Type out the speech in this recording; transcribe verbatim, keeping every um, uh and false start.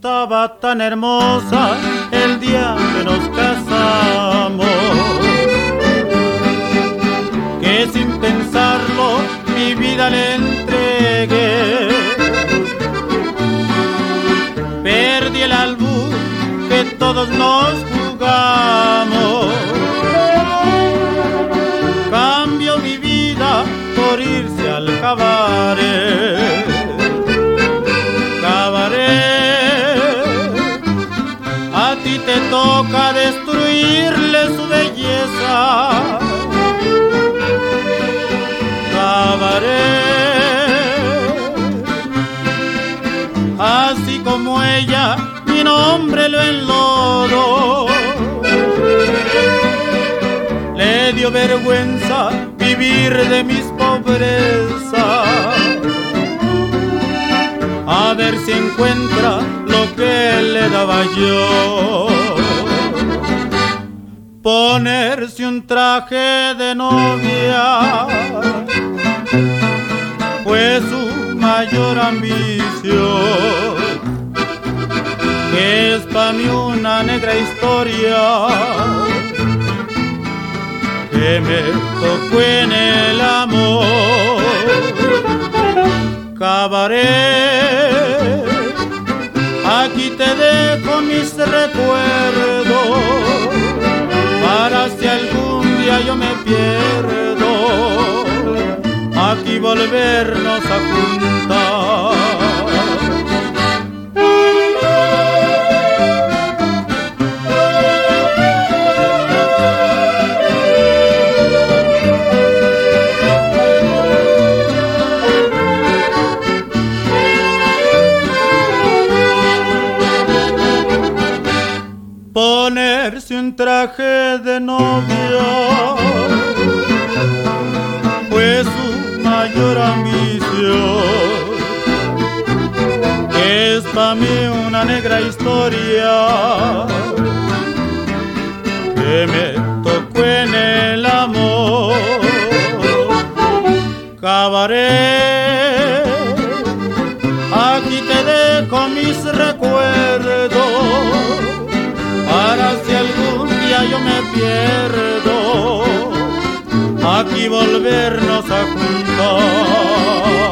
estaba tan hermosa el día que nos casamos, que sin pensarlo mi vida le entregué. Perdí el albur que todos nos jugamos, cambio mi vida por irse al cabaret. Cabaret, a ti te toca destruirle su belleza. Cabaret, así como ella mi nombre lo enlodó. Le dio vergüenza vivir de mis pobrezas, a ver si encuentra lo que le daba yo. Ponerse un traje de novia fue su mayor ambición, que es pa' mí una negra historia que me tocó en el amor. Cabaret, aquí te dejo mis recuerdos, para si algún día yo me pierdo, aquí volvernos a juntar. Ponerse un traje de novia fue su mayor ambición, que es pa' mí una negra historia que me tocó en el amor. Cabaret, aquí te dejo mis recuerdos, para si algún día yo me pierdo, aquí volvernos a juntar.